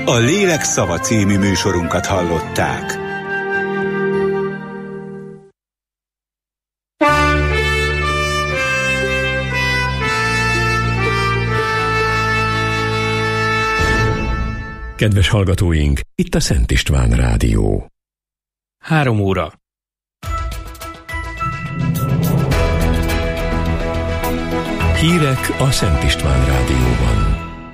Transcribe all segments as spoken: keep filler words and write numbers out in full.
A Lélek Szava című műsorunkat hallották. Kedves hallgatóink, itt a Szent István Rádió. Három óra. Hírek a Szent István Rádióban.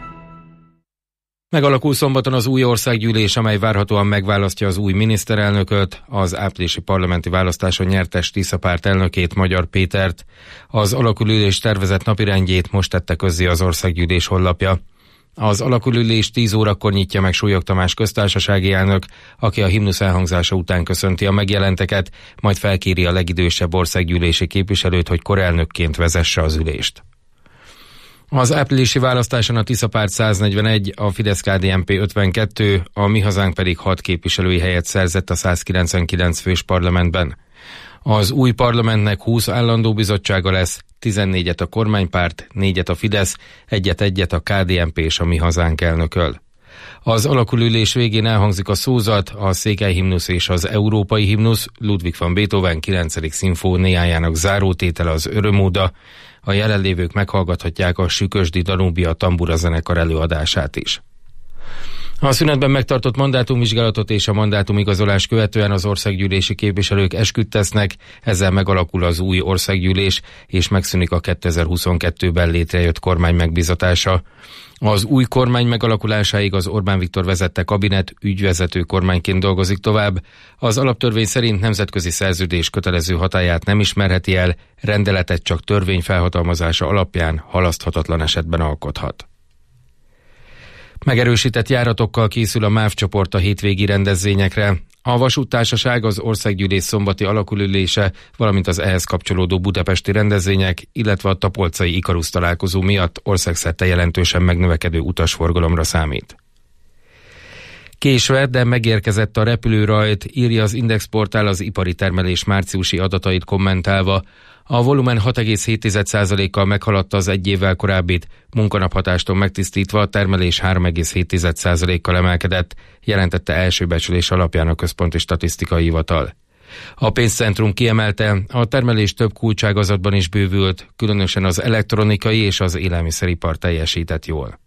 Megalakul szombaton az új országgyűlés, amely várhatóan megválasztja az új miniszterelnököt, az áprilisi parlamenti választáson nyertes Tisza párt elnökét, Magyar Pétert. Az alakulülés tervezett napirendjét most tette közzé az országgyűlés honlapja. Az alakulülés tíz órakor nyitja meg Súlyog Tamás köztársasági elnök, aki a himnusz elhangzása után köszönti a megjelenteket, majd felkéri a legidősebb országgyűlési képviselőt, hogy korelnökként vezesse az ülést. Az áprilisi választáson a Tisza párt száznegyvenegy, a Fidesz-ká dé en pé ötvenkettő, a Mi Hazánk pedig hat képviselői helyet szerzett a százkilencvenkilenc fős parlamentben. Az új parlamentnek húsz állandó bizottsága lesz, tizennégyet a kormánypárt, négyet a Fidesz, egyet-egyet a ká dé en pé és a Mi Hazánk elnököl. Az alakulülés végén elhangzik a szózat, a székelyhimnusz és az európai himnusz, Ludwig van Beethoven kilencedik szimfóniájának zárótétele az Örömóda. A jelenlévők meghallgathatják a Sükösdi Danubia tambura zenekar előadását is. A szünetben megtartott mandátumvizsgálatot és a mandátumigazolás követően az országgyűlési képviselők esküt tesznek, ezzel megalakul az új országgyűlés, és megszűnik a kétezer-huszonkettőben létrejött kormány megbízatása. Az új kormány megalakulásáig az Orbán Viktor vezette kabinet ügyvezető kormányként dolgozik tovább. Az alaptörvény szerint nemzetközi szerződés kötelező hatályát nem ismerheti el, rendeletet csak törvény felhatalmazása alapján halaszthatatlan esetben alkothat. Megerősített járatokkal készül a MÁV csoport a hétvégi rendezvényekre. A vasúttársaság, az országgyűlés szombati alakulülése, valamint az ehhez kapcsolódó budapesti rendezvények, illetve a tapolcai Ikarusz találkozó miatt országszerte jelentősen megnövekedő utasforgalomra számít. Késve, de megérkezett a repülőrajt, írja az Index portál az ipari termelés márciusi adatait kommentálva. A volumen hat egész hét százalékkal meghaladta az egy évvel korábbit, munkanaphatástól megtisztítva a termelés három egész hét százalékkal emelkedett, jelentette első becslés alapján a Központi Statisztikai Hivatal. A pénzcentrum kiemelte, a termelés több kulcságazatban is bővült, különösen az elektronikai és az élelmiszeripar teljesített jól.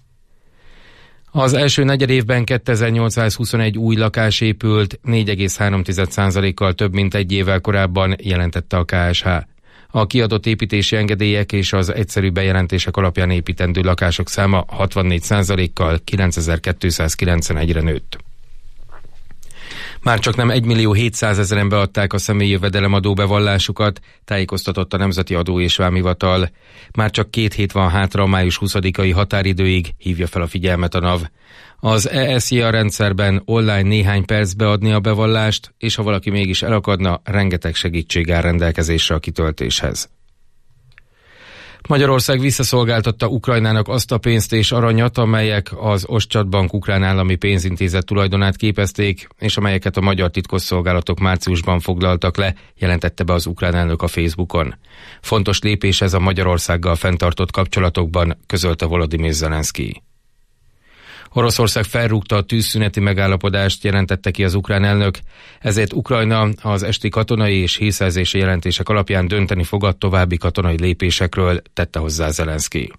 Az első negyedévben kétezer-nyolcszázhuszonegy új lakás épült, négy egész három százalékkal több, mint egy évvel korábban, jelentette a ká es há. A kiadott építési engedélyek és az egyszerű bejelentések alapján építendő lakások száma hatvannégy százalékkal kilencezer-kétszázkilencvenegyre nőtt. Már csak nem egymillió hétszázezeren beadták a személyi jövedelemadó bevallásukat, tájékoztatott a Nemzeti Adó és Vámhivatal. Már csak két hét van hátra a május huszadikai határidőig, hívja fel a figyelmet a NAV. Az é es jé á rendszerben online néhány perc beadni a bevallást, és ha valaki mégis elakadna, rengeteg segítség áll rendelkezésre a kitöltéshez. Magyarország visszaszolgáltatta Ukrajnának azt a pénzt és aranyat, amelyek az Ostjatbank ukrán állami pénzintézet tulajdonát képezték, és amelyeket a magyar titkosszolgálatok márciusban foglaltak le, jelentette be az ukrán elnök a Facebookon. Fontos lépés ez a Magyarországgal fenntartott kapcsolatokban, közölte Volodymyr Zelenszkij. Oroszország felrúgta a tűzszüneti megállapodást, jelentette ki az ukrán elnök, ezért Ukrajna az esti katonai és hírszerzési jelentések alapján dönteni fog a további katonai lépésekről, tette hozzá Zelenszkij.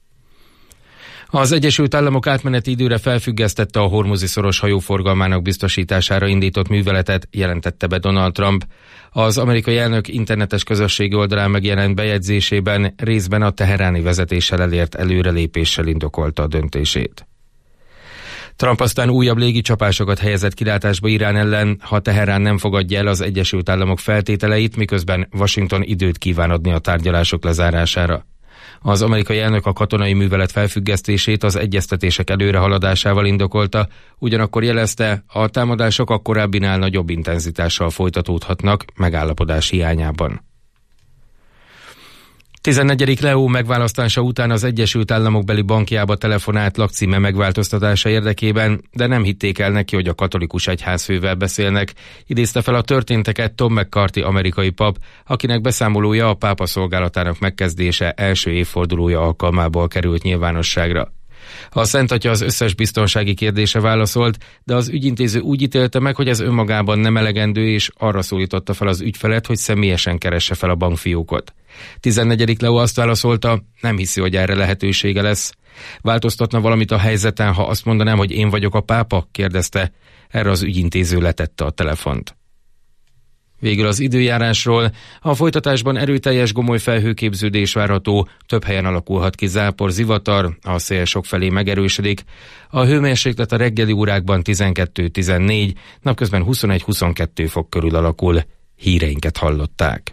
Az Egyesült Államok átmeneti időre felfüggesztette a Hormuzi-szoros hajóforgalmának biztosítására indított műveletet, jelentette be Donald Trump. Az amerikai elnök internetes közösségi oldalán megjelent bejegyzésében részben a teheráni vezetéssel elért előrelépéssel indokolta a döntését. Trump aztán újabb légicsapásokat helyezett kilátásba Irán ellen, ha Teherán nem fogadja el az Egyesült Államok feltételeit, miközben Washington időt kíván adni a tárgyalások lezárására. Az amerikai elnök a katonai művelet felfüggesztését az egyeztetések előrehaladásával indokolta, ugyanakkor jelezte, a támadások a korábbinál nagyobb intenzitással folytatódhatnak megállapodás hiányában. tizennegyedik Leó megválasztása után az Egyesült Államok beli bankjába telefonált lakcíme megváltoztatása érdekében, de nem hitték el neki, hogy a katolikus egyházfővel beszélnek, idézte fel a történteket Tom McCarthy amerikai pap, akinek beszámolója a pápa szolgálatának megkezdése első évfordulója alkalmából került nyilvánosságra. A Szent Atya az összes biztonsági kérdése válaszolt, de az ügyintéző úgy ítélte meg, hogy ez önmagában nem elegendő, és arra szólította fel az ügyfelet, hogy személyesen keresse fel a bankfiókot. tizennegyedik Leo azt válaszolta, nem hiszi, hogy erre lehetősége lesz. Változtatna valamit a helyzeten, ha azt mondanám, hogy én vagyok a pápa? Kérdezte. Erre az ügyintéző letette a telefont. Végül az időjárásról. A folytatásban erőteljes gomoly felhőképződés várható, több helyen alakulhat ki zápor, zivatar, a szél sokfelé megerősödik. A hőmérséklet a reggeli órákban tizenkettő-tizennégy, napközben huszonegy-huszonkettő fok körül alakul. Híreinket hallották.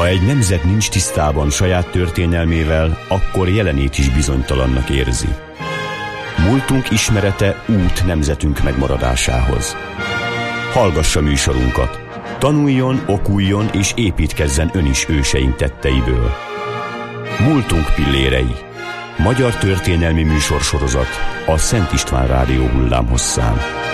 egy nemzet nincs tisztában saját történelmével, akkor jelenét is bizonytalannak érzi. Múltunk ismerete út nemzetünk megmaradásához. Hallgassa műsorunkat. Tanuljon, okuljon és építkezzen ön is őseink tetteiből. Múltunk pillérei. Magyar történelmi műsorsorozat a Szent István Rádió hullámhosszán.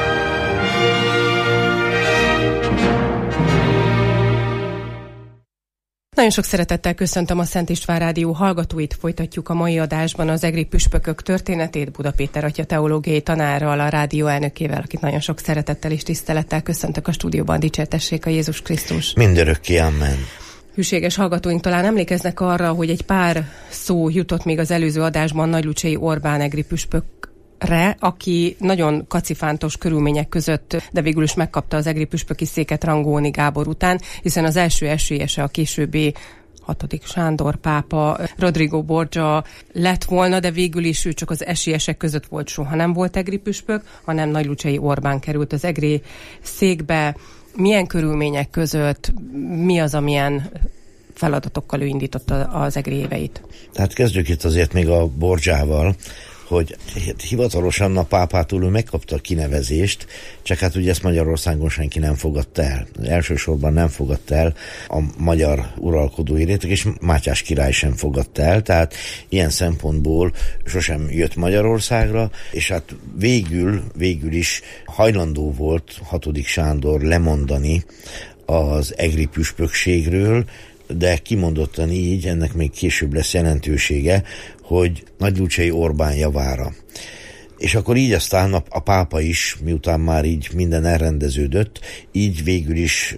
Nagyon sok szeretettel köszöntöm a Szent István Rádió hallgatóit, folytatjuk a mai adásban az egri püspökök történetét Buda Péter atya teológiai tanárral, a rádió elnökével, akit nagyon sok szeretettel és tisztelettel köszöntök a stúdióban. Dicsértessék a Jézus Krisztus. Mindörökké, amen. Hűséges hallgatóink talán emlékeznek arra, hogy egy pár szó jutott még az előző adásban Nagylucsei Orbán egri püspök, Re, aki nagyon kacifántos körülmények között, de végül is megkapta az egri püspöki széket Rangóni Gábor után, hiszen az első esélyese a későbbi hatodik Sándor pápa, Rodrigo Borgia lett volna, de végül is ő csak az esélyesek között volt, soha nem volt egri püspök, hanem Nagylucsei Orbán került az egri székbe. Milyen körülmények között, mi az, amilyen feladatokkal ő indította az egri éveit? Tehát kezdjük itt azért még a Borgiával, hogy hivatalosan a pápától ő megkapta a kinevezést, csak hát ugye ezt Magyarországon senki nem fogadta el. Elsősorban nem fogadta el a magyar uralkodói réteg, és Mátyás király sem fogadta el, tehát ilyen szempontból sosem jött Magyarországra, és hát végül, végül is hajlandó volt hatodik Sándor lemondani az egri püspökségről, de kimondottan így, ennek még később lesz jelentősége, hogy Nagylucsei Orbán javára. És akkor így aztán a, a pápa is, miután már így minden elrendeződött, így végül is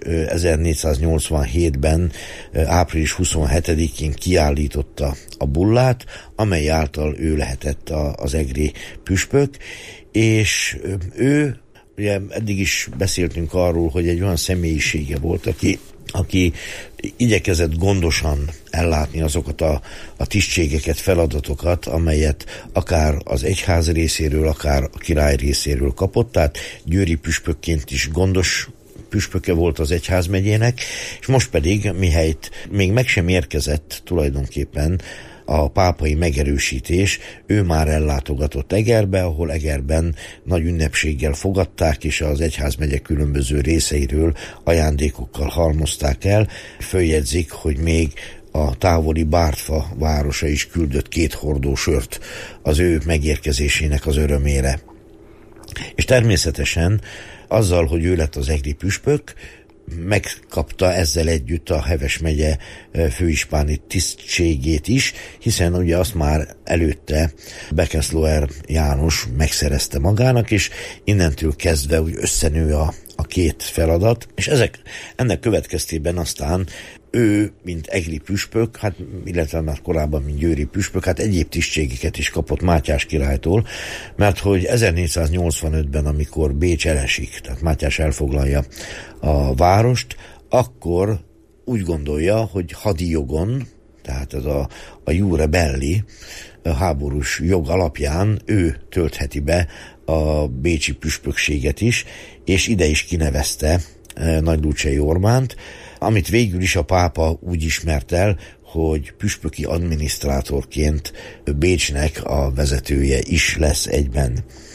ezernégyszáznyolcvanhétben április huszonhetedikén kiállította a bullát, amely által ő lehetett a, az egri püspök, és ő, ugye eddig is beszéltünk arról, hogy egy olyan személyisége volt, aki aki igyekezett gondosan ellátni azokat a, a tisztségeket, feladatokat, amelyet akár az egyház részéről, akár a király részéről kapott, tehát győri püspökként is gondos püspöke volt az egyházmegyének, és most pedig, mihelyt még meg sem érkezett tulajdonképpen a pápai megerősítés, ő már ellátogatott Egerbe, ahol Egerben nagy ünnepséggel fogadták, és az egyházmegye különböző részeiről ajándékokkal halmozták el. Följegyzik, hogy még a távoli Bártfa városa is küldött két hordó sört az ő megérkezésének az örömére. És természetesen azzal, hogy ő lett az egri püspök, megkapta ezzel együtt a Heves megye főispáni tisztségét is, hiszen ugye azt már előtte Beckenszloer János megszerezte magának, és innentől kezdve úgy összenő a, a két feladat, és ezek, ennek következtében aztán ő, mint egri püspök, hát, illetve már korábban, mint győri püspök, hát egyéb tisztségeket is kapott Mátyás királytól, mert hogy ezernégyszáznyolcvanötben, amikor Bécs elesik, tehát Mátyás elfoglalja a várost, akkor úgy gondolja, hogy hadi jogon, tehát ez a, a iure belli, a háborús jog alapján ő töltheti be a bécsi püspökséget is, és ide is kinevezte Nagylucsei Orbánt, amit végül is a pápa úgy ismert el, hogy püspöki adminisztrátorként Bécsnek a vezetője is lesz egyben.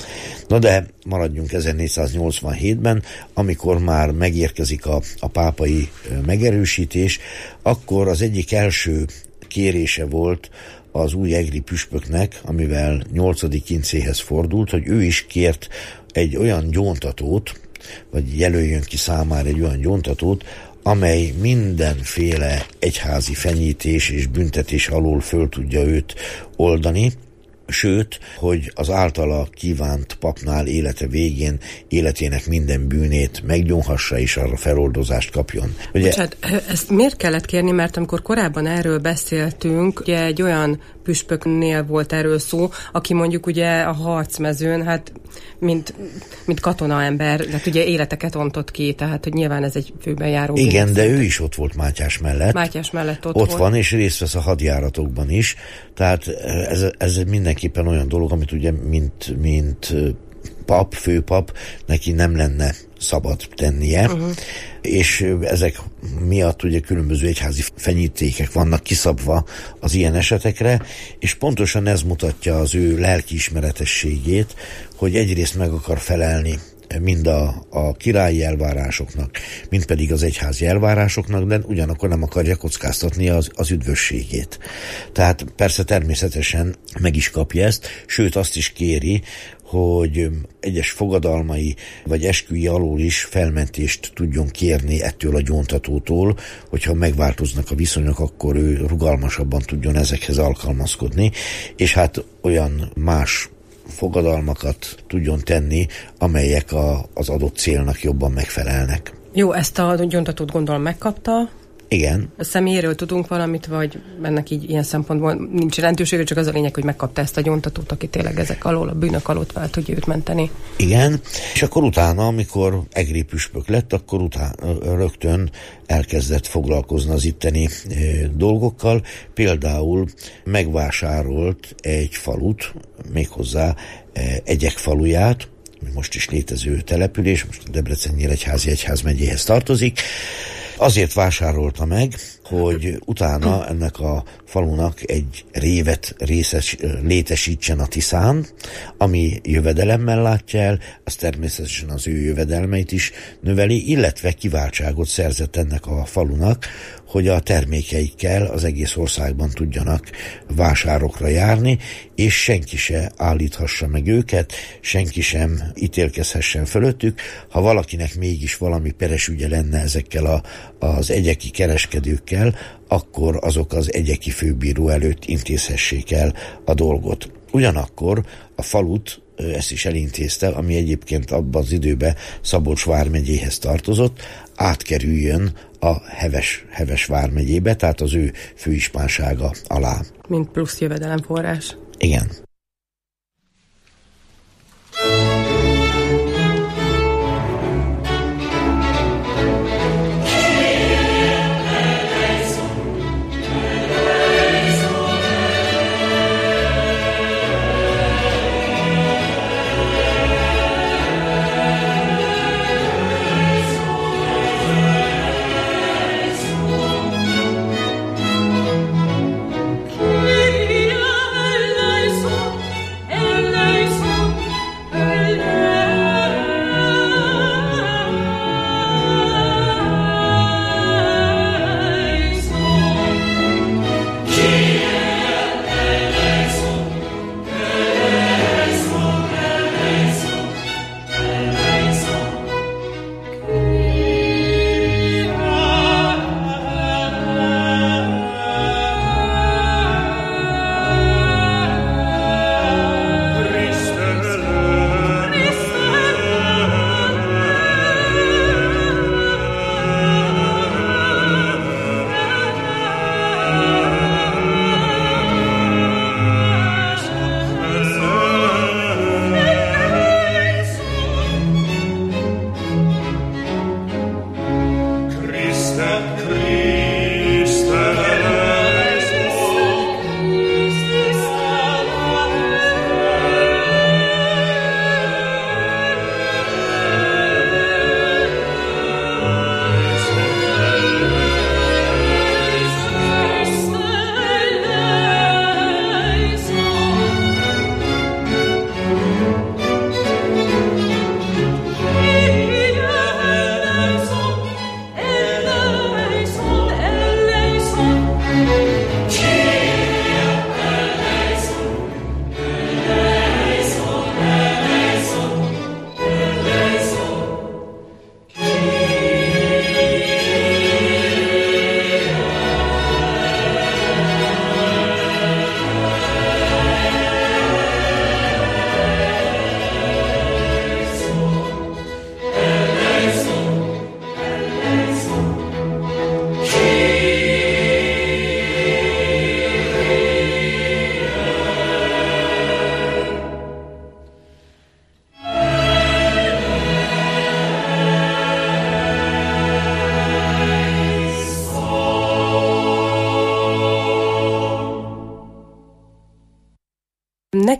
Na de maradjunk ezernégyszáznyolcvanhétben, amikor már megérkezik a, a pápai megerősítés, akkor az egyik első kérése volt az új egri püspöknek, amivel nyolcadik incéhez fordult, hogy ő is kért egy olyan gyóntatót, vagy jelöljön ki számára egy olyan gyóntatót, amely mindenféle egyházi fenyítés és büntetés alól föl tudja őt oldani, sőt, hogy az általa kívánt papnál élete végén életének minden bűnét meggyónhassa és arra feloldozást kapjon. Ugye... Bocsánat, ezt miért kellett kérni, mert amikor korábban erről beszéltünk, ugye egy olyan püspöknél volt erről szó, aki mondjuk ugye a harcmezőn, hát mint, mint katonaember, hát ugye életeket ontott ki, tehát hogy nyilván ez egy főben járó. Igen, de ő is ott volt Mátyás mellett. Mátyás mellett ott, ott volt. van, és részt vesz a hadjáratokban is, tehát ez, ez mindenképpen olyan dolog, amit ugye mint, mint pap, főpap, neki nem lenne szabad tennie, uh-huh. és ezek miatt ugye különböző egyházi fenyítékek vannak kiszabva az ilyen esetekre, és pontosan ez mutatja az ő lelkiismeretességét, hogy egyrészt meg akar felelni mind a, a királyi elvárásoknak, mind pedig az egyházi elvárásoknak, de ugyanakkor nem akarja kockáztatni az, az üdvösségét. Tehát persze természetesen meg is kapja ezt, sőt azt is kéri, hogy egyes fogadalmai vagy esküi alól is felmentést tudjon kérni ettől a gyóntatótól, hogyha megváltoznak a viszonyok, akkor ő rugalmasabban tudjon ezekhez alkalmazkodni, és hát olyan más fogadalmakat tudjon tenni, amelyek a, az adott célnak jobban megfelelnek. Jó, ezt a gyóntatót gondolom megkapta. Igen. A személyéről tudunk valamit, vagy ennek így ilyen szempontból nincs jelentősége, csak az a lényeg, hogy megkapta ezt a gyóntatót, aki tényleg ezek alól, a bűnök alól fel tudja őt menteni. Igen, és akkor utána, amikor egri püspök lett, akkor utána rögtön elkezdett foglalkozni az itteni e, dolgokkal. Például megvásárolt egy falut, méghozzá e, Egyek faluját, most is létező település, most a Debrecen-Nyíregyházi egyházmegyéhez tartozik. Azért vásárolta meg, hogy utána ennek a falunak egy révet részes, létesítsen a Tiszán, ami jövedelemmel látja el, az természetesen az ő jövedelmeit is növeli, illetve kiváltságot szerzett ennek a falunak, hogy a termékeikkel az egész országban tudjanak vásárokra járni, és senki se állíthassa meg őket, senki sem ítélkezhessen fölöttük. Ha valakinek mégis valami peres ügye lenne ezekkel a, az egyeki kereskedőkkel, akkor azok az egyeki főbíró előtt intézhessék el a dolgot. Ugyanakkor a falut ezt is elintézte, ami egyébként abban az időben Szabolcs vármegyéhez tartozott, átkerüljön a Heves, Heves vármegyébe, tehát az ő főispánsága alá. Mint plusz jövedelemforrás. Igen. So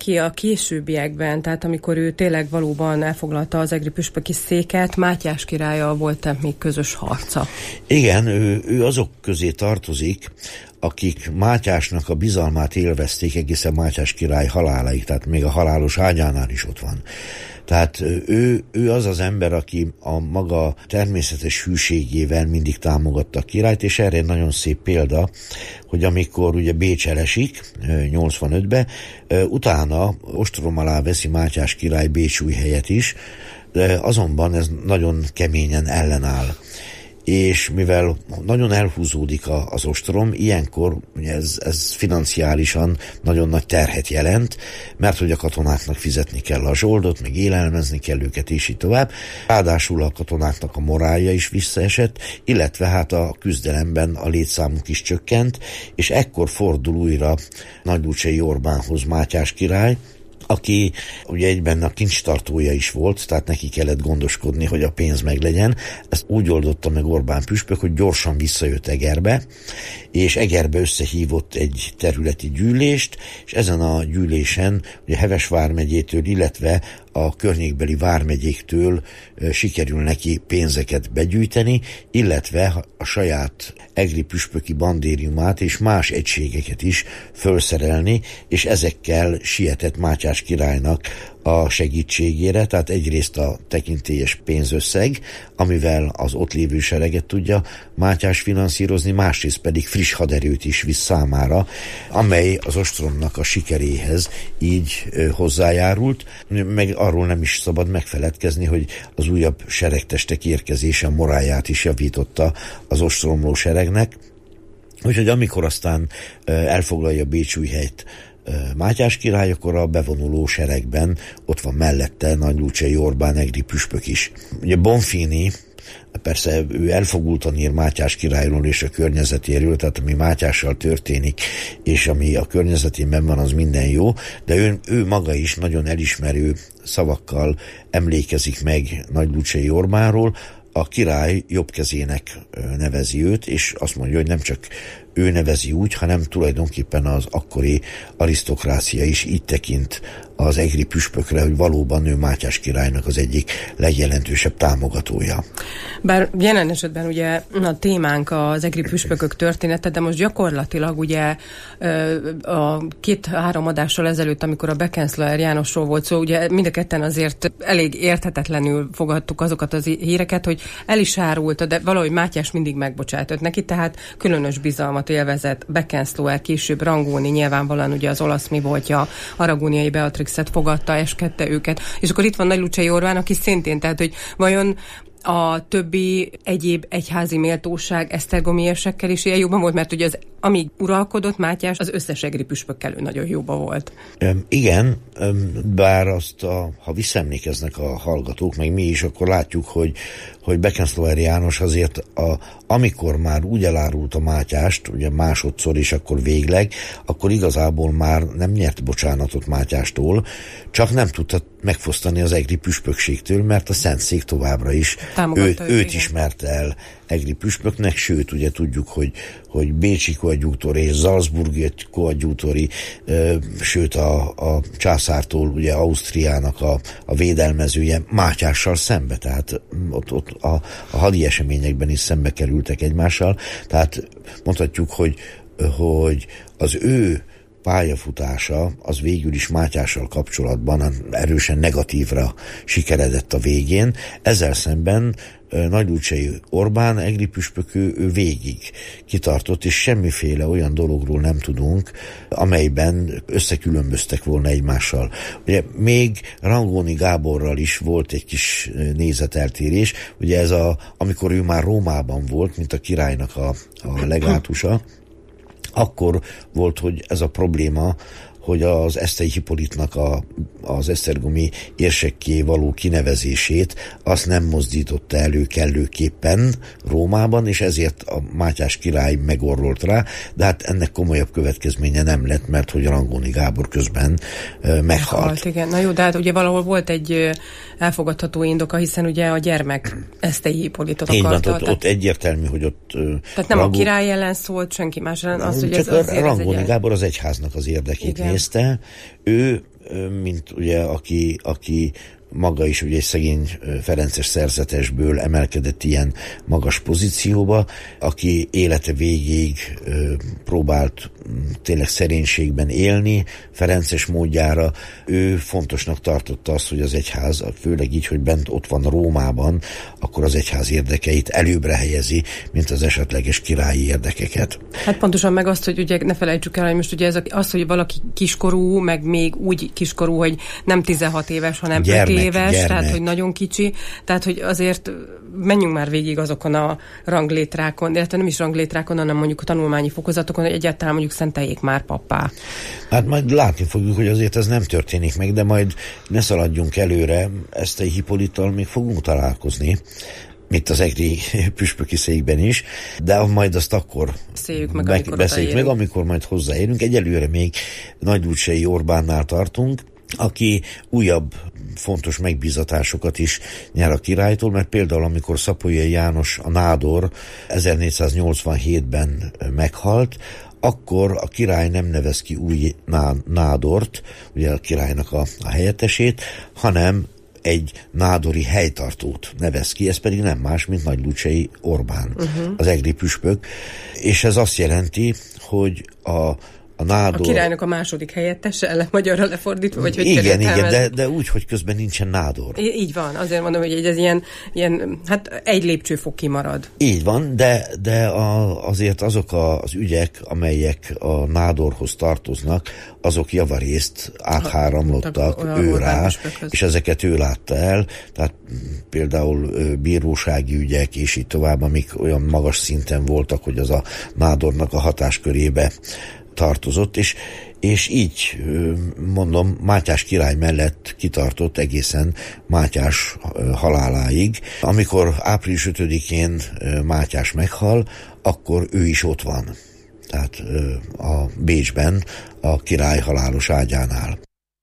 neki a későbbiekben, tehát amikor ő tényleg valóban elfoglalta az egri püspöki széket, Mátyás királlyal volt még közös harca? Igen, ő, ő azok közé tartozik, akik Mátyásnak a bizalmát élvezték egészen Mátyás király haláláig, tehát még a halálos ágyánál is ott van. Tehát ő, ő az az ember, aki a maga természetes hűségével mindig támogatta a királyt, és erre egy nagyon szép példa, hogy amikor ugye Bécs elesik nyolcvanötben, utána ostrom alá veszi Mátyás király Bécsújhelyet is, de azonban ez nagyon keményen ellenáll. És mivel nagyon elhúzódik a, az ostrom, ilyenkor ugye ez, ez financiálisan nagyon nagy terhet jelent, mert hogy a katonáknak fizetni kell a zsoldot, meg élelmezni kell őket, és így tovább. Ráadásul a katonáknak a morálja is visszaesett, illetve hát a küzdelemben a létszámuk is csökkent, és ekkor fordul újra Nagylucsei Orbánhoz Mátyás király, aki ugye egyben a kincstartója is volt, tehát neki kellett gondoskodni, hogy a pénz meglegyen. Ezt úgy oldotta meg Orbán püspök, hogy gyorsan visszajött Egerbe, és Egerbe összehívott egy területi gyűlést, és ezen a gyűlésen ugye Heves vármegyétől, illetve a környékbeli vármegyéktől sikerül neki pénzeket begyűjteni, illetve a saját egri püspöki bandériumát és más egységeket is felszerelni, és ezekkel sietett Mátyás királynak a segítségére, tehát egyrészt a tekintélyes pénzösszeg, amivel az ott lévő sereget tudja Mátyás finanszírozni, másrészt pedig friss haderőt is visz számára, amely az ostromnak a sikeréhez így hozzájárult, meg arról nem is szabad megfeledkezni, hogy az újabb seregtestek érkezése moráját is javította az ostromló seregnek, úgyhogy amikor aztán elfoglalja Bécsújhelyt Mátyás király, akkor a bevonuló seregben ott van mellette Nagylucsei Orbán egri püspök is. Ugye Bonfini, persze ő elfogultan ír Mátyás királyról és a környezetéről, tehát ami Mátyással történik, és ami a környezetében van, az minden jó, de ő, ő maga is nagyon elismerő szavakkal emlékezik meg Nagylucsei Orbánról. A király jobb kezének nevezi őt, és azt mondja, hogy nem csak ő nevezi úgy, hanem tulajdonképpen az akkori arisztokrácia is így tekint az egri püspökre, hogy valóban ő Mátyás királynak az egyik legjelentősebb támogatója. Bár jelen esetben ugye a témánk az egri püspökök története, de most gyakorlatilag ugye a két-három adással ezelőtt, amikor a Beckenslauer Jánosról volt szó, ugye mind a ketten azért elég érthetetlenül fogadtuk azokat az híreket, hogy el is árulta, de valahogy Mátyás mindig megbocsátott neki, tehát különös bizalmat élvezett Beckenslauer, később Rangóni, nyilvánvalóan ugye az olasz mi voltja, Aragóniai Beatrixet fogadta, eskedte őket. És akkor itt van Nagylucsei Orbán, aki szintén, tehát hogy vajon a többi egyéb egyházi méltóság esztergomi érsekkel is ilyen jóban volt, mert ugye az, amíg uralkodott Mátyás, az összes egri püspökkel ő nagyon jóban volt. Um, igen, um, bár azt, a, ha visszaemlékeznek a hallgatók, meg mi is, akkor látjuk, hogy, hogy Beckenslauer János azért, a, amikor már úgy elárult a Mátyást, ugye másodszor is akkor végleg, akkor igazából már nem nyert bocsánatot Mátyástól, csak nem tudta megfosztani az egri püspökségtől, mert a Szentszék továbbra is ő, őt ismerte el egri püspöknek, sőt, ugye tudjuk, hogy, hogy bécsi koadjútori és salzburgi koadjútori, sőt a, a császártól ugye Ausztriának a, a védelmezője Mátyással szembe, tehát ott, ott a, a hadi eseményekben is szembe kerültek egymással, tehát mondhatjuk, hogy, hogy az ő pályafutása az végül is Mátyással kapcsolatban erősen negatívra sikeredett a végén. Ezzel szemben Nagylucsei Orbán egri püspök ő, ő végig kitartott, és semmiféle olyan dologról nem tudunk, amelyben összekülönböztek volna egymással. Ugye még Rangóni Gáborral is volt egy kis nézeteltérés, ugye ez a, amikor ő már Rómában volt, mint a királynak a, a legátusa, akkor volt, hogy ez a probléma, hogy az Esztei Hippolytnak a, az esztergomi érsekké való kinevezését azt nem mozdította elő kellőképpen Rómában, és ezért a Mátyás király megorrolt rá, de hát ennek komolyabb következménye nem lett, mert hogy Rangóni Gábor közben uh, meghalt. Halt, igen. Na jó, de hát ugye valahol volt egy elfogadható indoka, hiszen ugye a gyermek Esztei Hippolytot akarta. Így van, ott, tehát, ott egyértelmű, hogy ott... Uh, tehát nem Rangó... a király ellen szólt, senki más ellen. Az, hogy csak ez, Rangóni ez egy... Gábor az egyháznak az érdekét igen. nézte. Ő mint ugye, aki, aki maga is ugye egy szegény ferences szerzetesből emelkedett ilyen magas pozícióba, aki élete végéig próbált tényleg szerénységben élni, ferences módjára. Ő fontosnak tartotta azt, hogy az egyház, főleg így, hogy bent ott van Rómában, akkor az egyház érdekeit előbbre helyezi, mint az esetleges királyi érdekeket. Hát pontosan meg azt, hogy ugye ne felejtsük el, hogy most ugye ez az, hogy valaki kiskorú, meg még úgy kiskorú, hogy nem tizenhat éves, hanem gyermek, öt éves, gyermek. Tehát, hogy nagyon kicsi, tehát, hogy azért menjünk már végig azokon a ranglétrákon, illetve nem is ranglétrákon, hanem mondjuk a tanulmányi fokozatokon, hogy egyáltalán mondjuk szenteljék már pappá. Hát majd látni fogjuk, hogy azért ez nem történik meg, de majd ne szaladjunk előre, Esztei Hippolittal még fogunk találkozni, mint az egri püspöki székben is, de majd azt akkor beszéljük meg, meg, amikor, beszéljük meg, amikor majd hozzáérünk. Egyelőre még Nagylucsei Orbánnál tartunk, aki újabb fontos megbízatásokat is nyer a királytól, mert például amikor Szapolyai János, a nádor ezernégyszáznyolcvanhétben meghalt, akkor a király nem nevez ki új nádort, ugye a királynak a, a helyettesét, hanem egy nádori helytartót nevez ki, ez pedig nem más, mint Nagylucsei Orbán, uh-huh. az egri püspök, és ez azt jelenti, hogy a A, nádor... a királynak a második helyettese, le, magyarra lefordítva, vagy hogy igen, igen, de, de úgy, hogy közben nincsen nádor. I- így van, azért mondom, hogy ez ilyen, ilyen hát egy lépcsőfok kimarad. Így van, de, de a, azért azok a, az ügyek, amelyek a nádorhoz tartoznak, azok javarészt átháramlottak ha, ő rá, és ezeket ő látta el, tehát például bírósági ügyek, és így tovább, amik olyan magas szinten voltak, hogy az a nádornak a hatáskörébe tartozott, és, és így mondom, Mátyás király mellett kitartott egészen Mátyás haláláig. Amikor április ötödikén Mátyás meghal, akkor ő is ott van. Tehát a Bécsben, a király halálos ágyánál.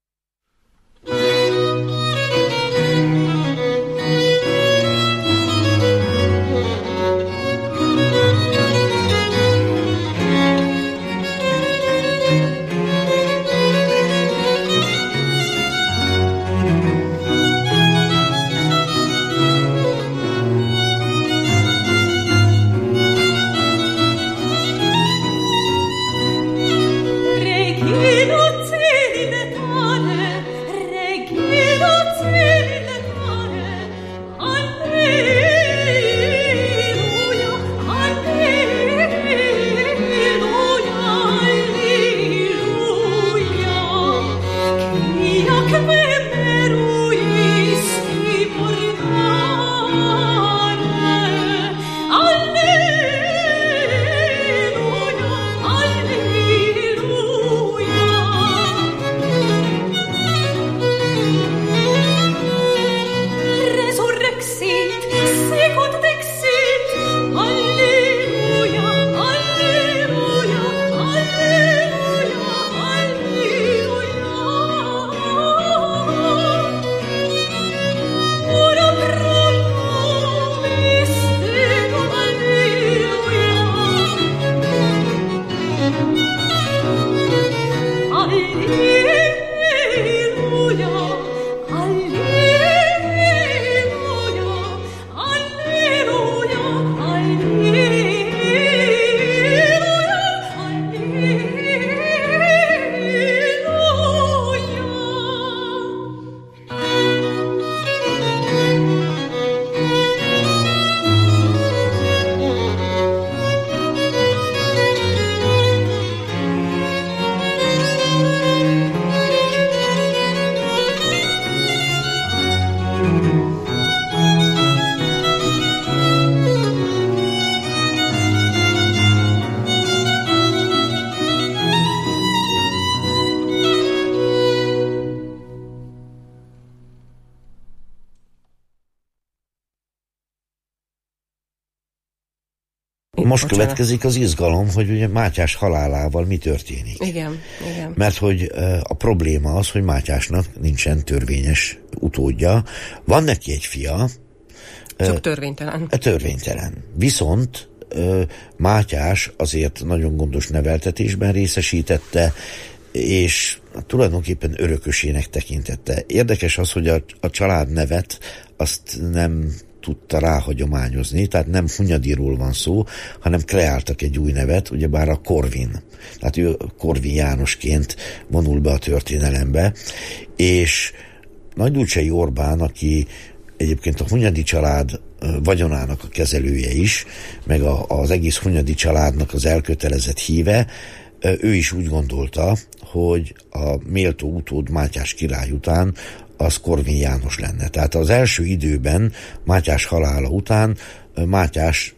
Most Bocsánat. Következik az izgalom, hogy ugye Mátyás halálával mi történik. Igen, igen. Mert hogy a probléma az, hogy Mátyásnak nincsen törvényes utódja. Van neki egy fia. Csak törvénytelen. Törvénytelen. Viszont Mátyás azért nagyon gondos neveltetésben részesítette, és tulajdonképpen örökösének tekintette. Érdekes az, hogy a, a család nevet azt nem tudta ráhagyományozni, tehát nem Hunyadiról van szó, hanem kreáltak egy új nevet, ugyebár a Korvin. Tehát ő Korvin Jánosként vonul be a történelembe, és Nagylúcsei Orbán, aki egyébként a Hunyadi család vagyonának a kezelője is, meg a, az egész Hunyadi családnak az elkötelezett híve, ő is úgy gondolta, hogy a méltó utód Mátyás király után az Korvin János lenne. Tehát az első időben, Mátyás halála után Mátyás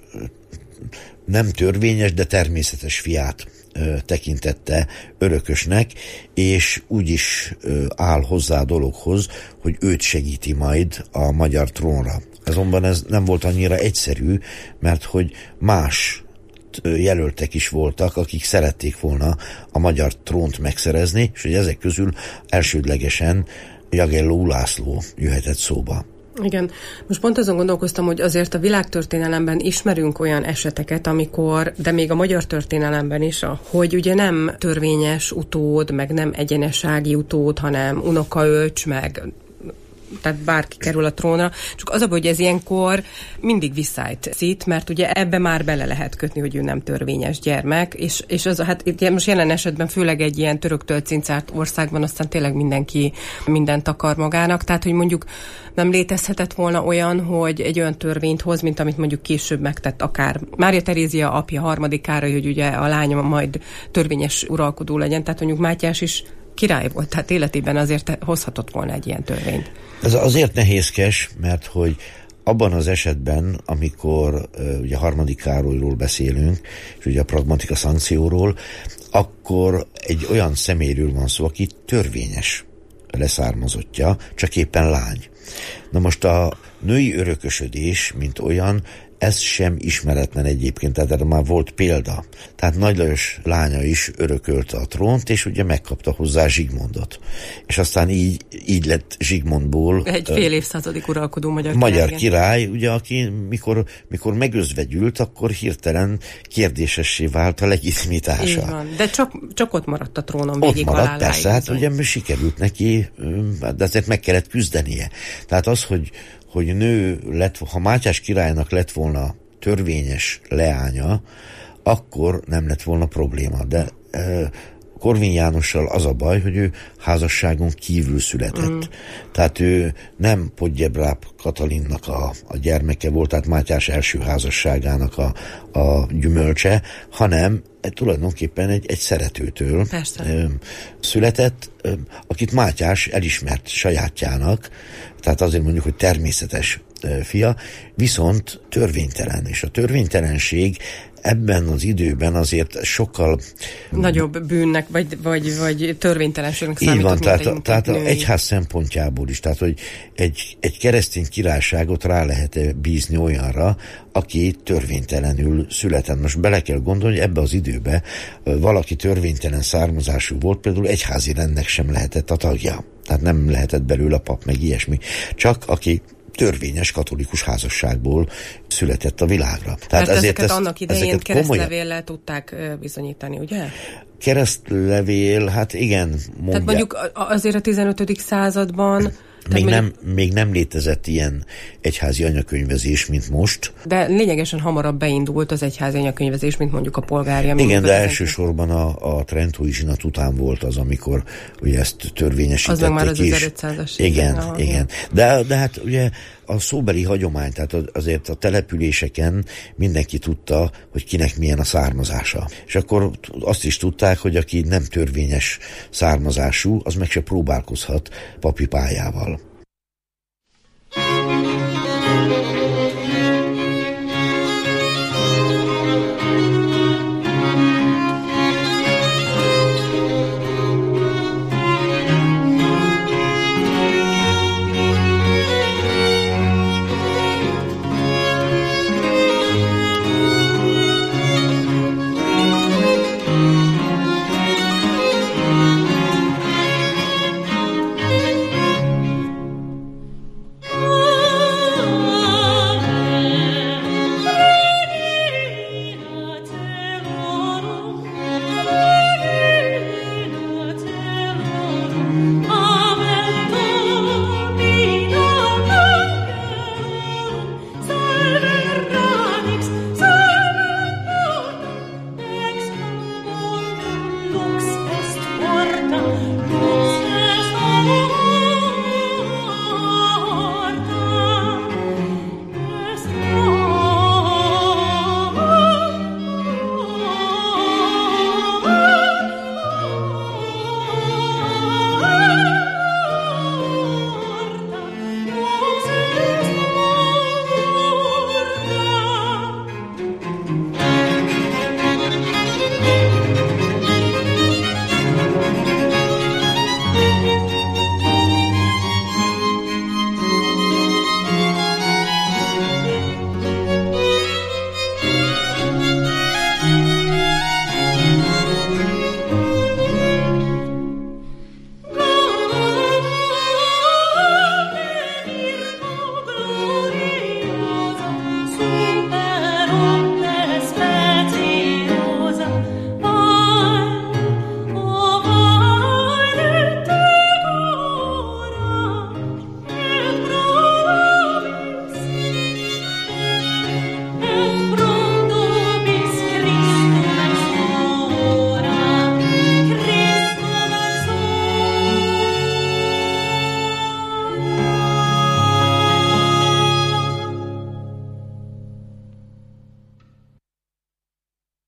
nem törvényes, de természetes fiát tekintette örökösnek, és úgy is áll hozzá a dologhoz, hogy őt segíti majd a magyar trónra. Azonban ez nem volt annyira egyszerű, mert hogy más jelöltek is voltak, akik szerették volna a magyar trónt megszerezni, és hogy ezek közül elsődlegesen Jagelló Ulászló jöhetett szóba. Igen. Most pont azon gondolkoztam, hogy azért a világtörténelemben ismerünk olyan eseteket, amikor, de még a magyar történelemben is, hogy ugye nem törvényes utód, meg nem egyenesági utód, hanem unokaöcs, meg tehát bárki kerül a trónra, csak az a baj, hogy ez ilyenkor mindig visszájt szít, mert ugye ebbe már bele lehet kötni, hogy ő nem törvényes gyermek, és, és az, hát itt most jelen esetben főleg egy ilyen töröktől cincárt országban aztán tényleg mindenki mindent akar magának, tehát hogy mondjuk nem létezhetett volna olyan, hogy egy olyan törvényt hoz, mint amit mondjuk később megtett akár Mária Terézia apja, harmadik Károly, hogy ugye a lánya majd törvényes uralkodó legyen, tehát mondjuk Mátyás is király volt, tehát életében azért hozhatott volna egy ilyen törvényt. Ez azért nehézkes, mert hogy abban az esetben, amikor uh, ugye harmadik Károlyról beszélünk, és ugye a pragmatika szankcióról, akkor egy olyan személyről van szó, aki törvényes leszármazottja, csak éppen lány. Na most a női örökösödés, mint olyan, ez sem ismeretlen egyébként, tehát erre már volt példa. Tehát Nagy Lajos lánya is örökölte a trónt, és ugye megkapta hozzá Zsigmondot. És aztán így, így lett Zsigmondból egy fél évszázadig uralkodó magyar, magyar király, király, ugye, aki mikor, mikor megözvegyült, akkor hirtelen kérdésessé vált a legitimitása. Így van. De csak, csak ott maradt a trónon ott végig maradt, haláláig. persze, hát ugye sikerült neki, de azért meg kellett küzdenie. Tehát az, hogy hogy nő lett, ha Mátyás királynak lett volna törvényes leánya, akkor nem lett volna probléma. De e, Korvin Jánossal az a baj, hogy ő házasságon kívül született. Mm. Tehát ő nem Podjebráp Katalinnak a, a gyermeke volt, tehát Mátyás első házasságának a, a gyümölcse, hanem tulajdonképpen egy, egy szeretőtől Persze. született, akit Mátyás elismert sajátjának, tehát azért mondjuk, hogy természetes fia, viszont törvénytelen, és a törvénytelenség ebben az időben azért sokkal nagyobb bűnnek, vagy, vagy, vagy törvénytelenségnek számított. Így van, tehát, egy, tehát az egyház szempontjából is, tehát hogy egy, egy keresztény királyságot rá lehet bízni olyanra, aki törvénytelenül született. Most bele kell gondolni, hogy ebbe az időbe valaki törvénytelen származású volt, például egyházi rendnek sem lehetett a tagja. Tehát nem lehetett belőle pap, meg ilyesmi. Csak aki törvényes katolikus házasságból született a világra. Tehát Mert ezért ezeket ezt, annak idején keresztlevéllel tudták bizonyítani, ugye? Keresztlevél, hát igen, mondja. Tehát mondjuk azért a tizenötödik században Még mondjuk, nem, még nem létezett ilyen egyházi anyakönyvezés, mint most. De lényegesen hamarabb beindult az egyházi anyakönyvezés, mint mondjuk a polgári. Igen, de elsősorban a, a Trentói zsinat után volt az, amikor ugye ezt törvényesítették. Az meg már az is. ezerötszázas. Igen, Aha, igen. De, de hát ugye a szóbeli hagyomány, tehát azért a településeken mindenki tudta, hogy kinek milyen a származása. És akkor azt is tudták, hogy aki nem törvényes származású, az meg se próbálkozhat papi pályával.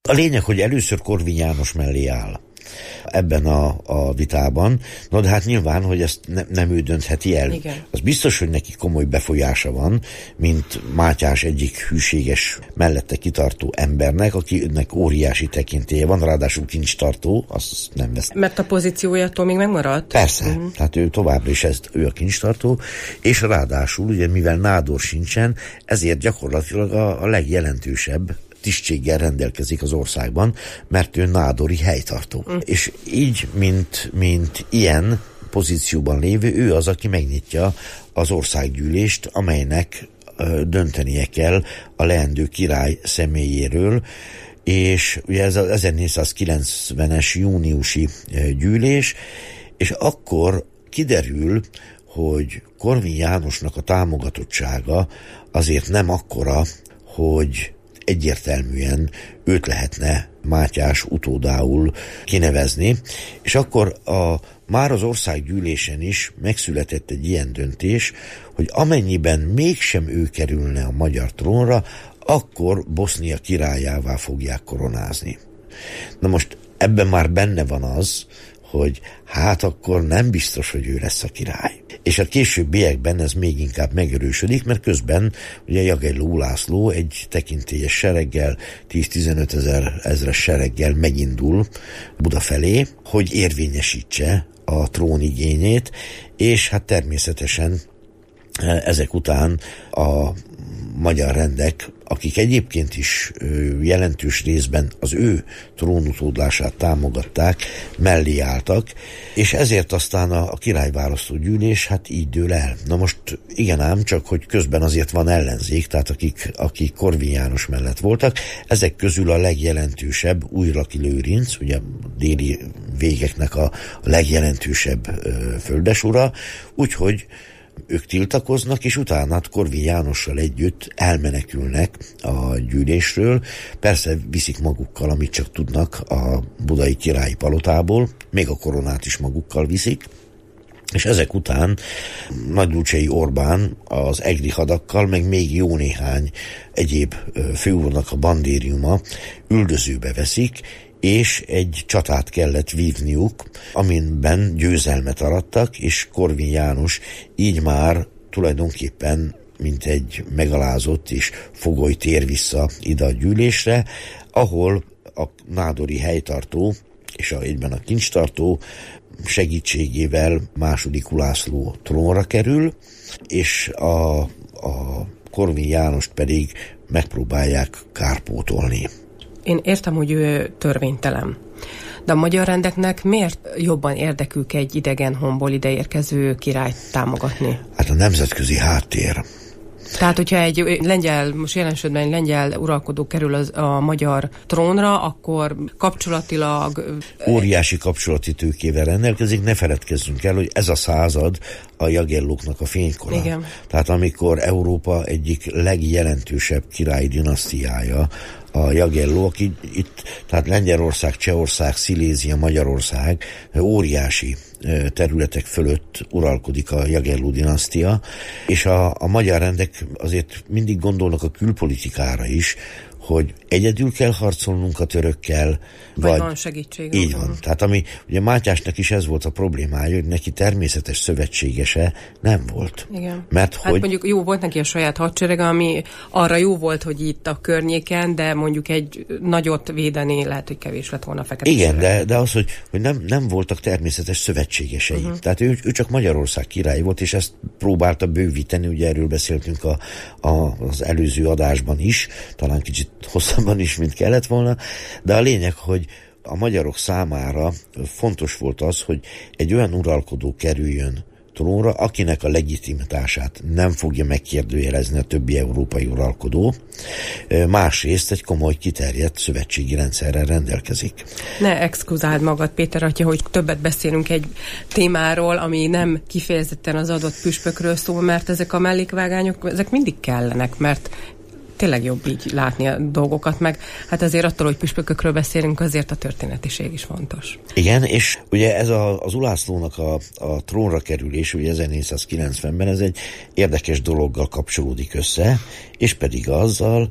A lényeg, hogy először Korvin János mellé áll ebben a, a vitában. No, de hát nyilván, hogy ezt ne, nem ő döntheti el. Igen. Az biztos, hogy neki komoly befolyása van, mint Mátyás egyik hűséges, mellette kitartó embernek, akinek óriási tekintélye van, ráadásul kincstartó, azt nem vesz. Mert a pozíciójától még megmaradt? Persze, uh-huh. tehát ő továbbra is ezt, ő a kincstartó, és ráadásul, ugye mivel nádor sincsen, ezért gyakorlatilag a, a legjelentősebb tisztséggel rendelkezik az országban, mert ő nádori helytartó. Mm. És így, mint, mint ilyen pozícióban lévő, ő az, aki megnyitja az országgyűlést, amelynek ö, döntenie kell a leendő király személyéről, és ugye ez az ezernégyszázkilencvenes júniusi gyűlés, és akkor kiderül, hogy Korvin Jánosnak a támogatottsága azért nem akkora, hogy egyértelműen őt lehetne Mátyás utódául kinevezni, és akkor a, már az országgyűlésen is megszületett egy ilyen döntés, hogy amennyiben mégsem ő kerülne a magyar trónra, akkor Bosznia királyává fogják koronázni. Na most ebben már benne van az, hogy hát akkor nem biztos, hogy ő lesz a király. És a későbbiekben ez még inkább megerősödik, mert közben ugye Jagelló Ulászló egy tekintélyes sereggel, tíz-tizenöt ezer ezres sereggel megindul Buda felé, hogy érvényesítse a trónigényét, és hát természetesen ezek után a magyar rendek, akik egyébként is jelentős részben az ő trónutódlását támogatták, mellé álltak, és ezért aztán a, a királyválasztó gyűlés hát így dől el. Na most igen ám, csak hogy közben azért van ellenzék, tehát akik, akik Korvin János mellett voltak, ezek közül a legjelentősebb Újlaki Lőrinc, ugye déli végeknek a, a legjelentősebb ö, földesura, úgyhogy ők tiltakoznak, és utána Korvin Jánossal együtt elmenekülnek a gyűlésről. Persze viszik magukkal, amit csak tudnak a budai királyi palotából, még a koronát is magukkal viszik, és ezek után Nagylucsei Orbán az egri hadakkal, meg még jó néhány egyéb főúrnak a bandériuma üldözőbe veszik, és egy csatát kellett vívniuk, amiben győzelmet arattak, és Korvin János így már tulajdonképpen mint egy megalázott és fogoly tér vissza ide a gyűlésre, ahol a nádori helytartó és a, egyben a kincstartó segítségével második Ulászló trónra kerül, és a, a Korvin Jánost pedig megpróbálják kárpótolni. Én értem, hogy ő törvénytelen. De a magyar rendeknek miért jobban érdekük egy idegen honból ideérkező királyt támogatni? Hát a nemzetközi háttér. Tehát, hogyha egy lengyel, most jelen esetben egy lengyel uralkodó kerül az, a magyar trónra, akkor kapcsolatilag... Óriási kapcsolati tőkével rendelkezik, ne feledkezzünk el, hogy ez a század a Jagellóknak a fénykora. Igen. Tehát amikor Európa egyik legjelentősebb királyi dinasztiája, a Jagelló, aki itt, tehát Lengyelország, Csehország, Szilézia, Magyarország óriási területek fölött uralkodik a Jagelló dinasztia, és a, a magyar rendek azért mindig gondolnak a külpolitikára is, hogy egyedül kell harcolnunk a törökkel, vagy, vagy van segítség. Így van. van. Tehát ami, ugye Mátyásnak is ez volt a problémája, hogy neki természetes szövetségese nem volt. Igen. Mert hát hogy... mondjuk jó volt neki a saját hadserege, ami arra jó volt, hogy itt a környéken, de mondjuk egy nagyot védeni lehet, hogy kevés lett volna a fekete. Igen, de, de az, hogy, hogy nem, nem voltak természetes szövetségesei. Uh-huh. Tehát ő, ő csak Magyarország király volt, és ezt próbálta bővíteni, ugye erről beszéltünk a, a, az előző adásban is, talán kicsit hosszabban is, mint kellett volna, de a lényeg, hogy a magyarok számára fontos volt az, hogy egy olyan uralkodó kerüljön trónra, akinek a legitimitását nem fogja megkérdőjelezni a többi európai uralkodó, másrészt egy komoly kiterjedt szövetségi rendszerrel rendelkezik. Ne exkuzáld magad, Péter atya, hogy többet beszélünk egy témáról, ami nem kifejezetten az adott püspökről szól, mert ezek a mellékvágányok, ezek mindig kellenek, mert tényleg jobb így látni a dolgokat, meg hát azért attól, hogy püspökökről beszélünk, azért a történetiség is fontos. Igen, és ugye ez a, az Ulászlónak a, a trónra kerülés, ugye ezernégyszázkilencvenben ez egy érdekes dologgal kapcsolódik össze, és pedig azzal,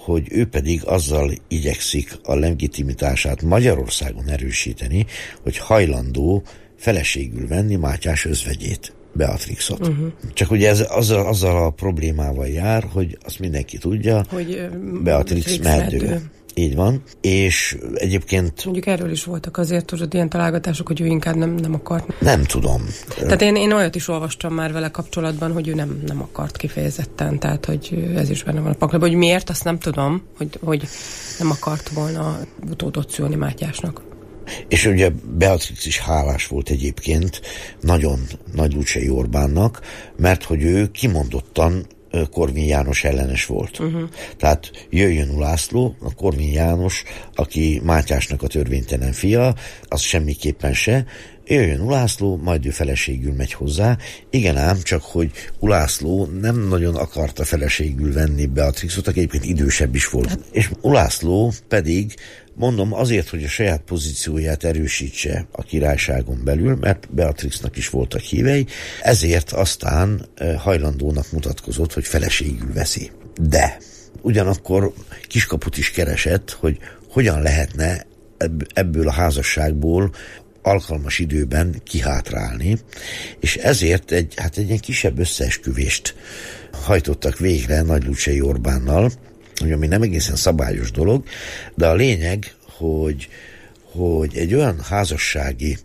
hogy ő pedig azzal igyekszik a legitimitását Magyarországon erősíteni, hogy hajlandó feleségül venni Mátyás özvegyét, Beatrixot. Uh-huh. Csak ugye ez azzal, azzal a problémával jár, hogy azt mindenki tudja, hogy Beatrix meddő. Így van, és egyébként... Mondjuk erről is voltak azért, tudod, ilyen találgatások, hogy ő inkább nem, nem akart. Nem tudom. Tehát én, én olyat is olvastam már vele kapcsolatban, hogy ő nem, nem akart kifejezetten, tehát hogy ez is benne van a pakliban. Hogy miért, azt nem tudom, hogy, hogy nem akart volna utódot szülni Mátyásnak. És ugye Beatrix is hálás volt egyébként nagyon Nagy Lúcsay Orbánnak, mert hogy ő kimondottan Korvin János ellenes volt. Uh-huh. Tehát jöjjön Ulászló, a Korvin János, aki Mátyásnak a törvénytelen fia, az semmiképpen se, jöjjön Ulászló, majd ő feleségül megy hozzá. Igen ám, csak hogy Ulászló nem nagyon akarta feleségül venni Beatrixot, aki egyébként idősebb is volt. Hát. És Ulászló pedig, mondom, azért, hogy a saját pozícióját erősítse a királyságon belül, mert Beatrixnak is voltak hívei, ezért aztán hajlandónak mutatkozott, hogy feleségül veszi. De ugyanakkor kiskaput is keresett, hogy hogyan lehetne ebből a házasságból alkalmas időben kihátrálni, és ezért egy, hát egy ilyen kisebb összeesküvést hajtottak végre Nagy Lúcsay Orbánnal, ami nem egészen szabályos dolog, de a lényeg, hogy, hogy egy olyan házassági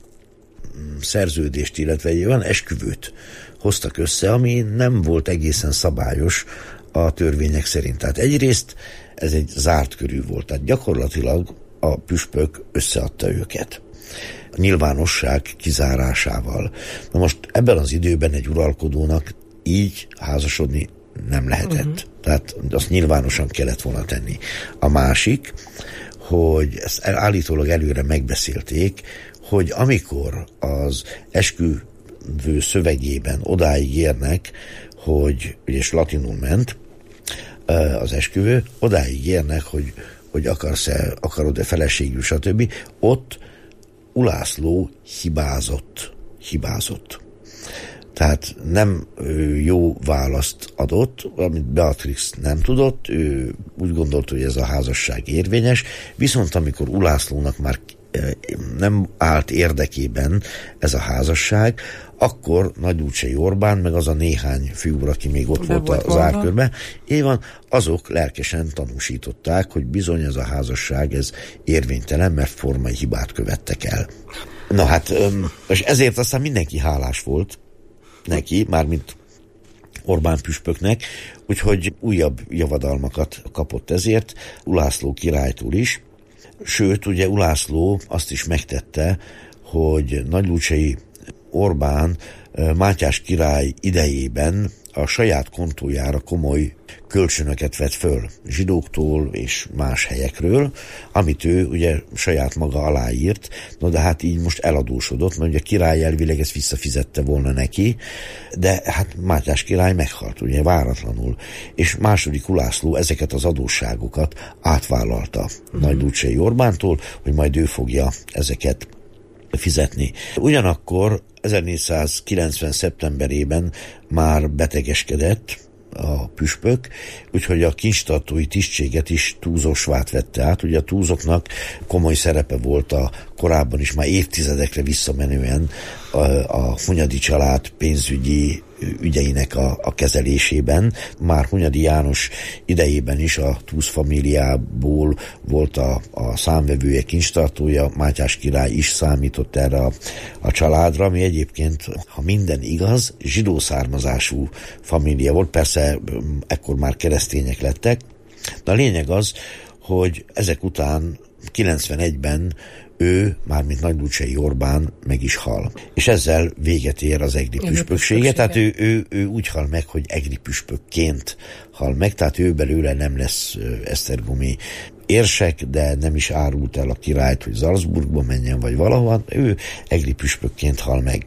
szerződést, illetve egy olyan esküvőt hoztak össze, ami nem volt egészen szabályos a törvények szerint. Tehát egyrészt ez egy zárt körű volt, tehát gyakorlatilag a püspök összeadta őket. A nyilvánosság kizárásával. Na most ebben az időben egy uralkodónak így házasodni nem lehetett. Uh-huh. Tehát azt nyilvánosan kellett volna tenni. A másik, hogy ezt állítólag előre megbeszélték, hogy amikor az esküvő szövegében odáig érnek, hogy, és latinul ment az esküvő, odáig érnek, hogy, hogy akarsz-e, akarod-e feleségül, stb. Ott Ulászló hibázott. Hibázott. Tehát nem jó választ adott, amit Beatrix nem tudott, ő úgy gondolta, hogy ez a házasság érvényes, viszont amikor Ulászlónak már nem állt érdekében ez a házasság, akkor Nagy Lúcsay Orbán, meg az a néhány figura, aki még ott Be volt az árkörben, évan, azok lelkesen tanúsították, hogy bizony ez a házasság, ez érvénytelen, mert formai hibát követtek el. Na hát, és ezért aztán mindenki hálás volt neki, mármint Orbán püspöknek, úgyhogy újabb javadalmakat kapott ezért, Ulászló királytól is. Sőt, ugye Ulászló azt is megtette, hogy Nagy Lúcsay Orbán Mátyás király idejében a saját kontójára komoly kölcsönöket vett föl zsidóktól és más helyekről, amit ő ugye saját maga aláírt, no de hát így most eladósodott, mert ugye a király elvileg ezt visszafizette volna neki, de hát Mátyás király meghalt, ugye váratlanul, és második Ulászló ezeket az adósságokat átvállalta mm. Nagy Lúcsay Orbántól, hogy majd ő fogja ezeket fizetni. Ugyanakkor ezernégyszázkilencven. szeptemberében már betegeskedett a püspök, úgyhogy a kincstartói tisztséget is Túzosvát vette át. Ugye a Túzoknak komoly szerepe volt a korábban is, már évtizedekre visszamenően a, a Hunyadi család pénzügyi ügyeinek a, a kezelésében. Már Hunyadi János idejében is a Túz famíliából volt a, a számvevője, kincstartója, Mátyás király is számított erre a, a családra, ami egyébként, ha minden igaz, zsidó származású família volt, persze ekkor már keresztények lettek, de a lényeg az, hogy ezek után kilencvenegyben ő, mármint Nagy Lúcsay Orbán meg is hal. És ezzel véget ér az egri püspöksége, tehát ő, ő, ő úgy hal meg, hogy egri püspökként hal meg, tehát ő belőle nem lesz esztergomi érsek, de nem is árult el a királyt, hogy Salzburgba menjen, vagy valahol, ő egri püspökként hal meg.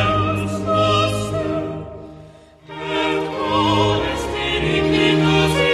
Because